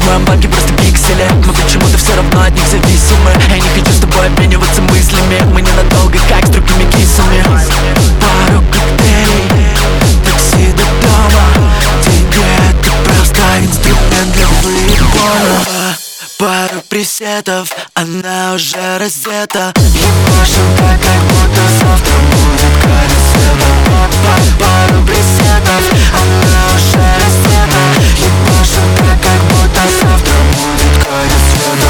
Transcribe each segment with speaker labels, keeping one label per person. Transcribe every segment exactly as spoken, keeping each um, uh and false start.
Speaker 1: моем банке просто пиксели. Мы почему-то все равно от них зависимы. Я не хочу с тобой обмениваться мыслями. Мы ненадолго, как с другими кисами. Пару коктейлей, такси до дома. Деньги — это просто инструмент для выебона. Пару присетов, она уже раздета. Ебашим так, как будто завтра будет конец света. Пару присетов, она уже раздета. Ебашим так, как будто завтра будет конец света.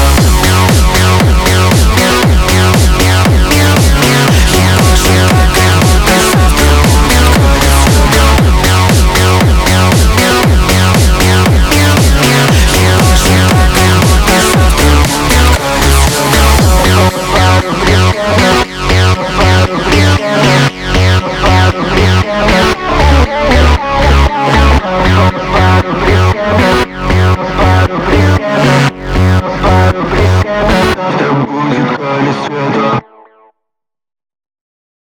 Speaker 1: Ебашим так, как будто завтра будет конец света. Ебашим так, как будто завтра будет конец света. Пару присетов, пару присетов, пару присетов, пару присетов, пару присетов, пару присетов. Завтра будет конец света.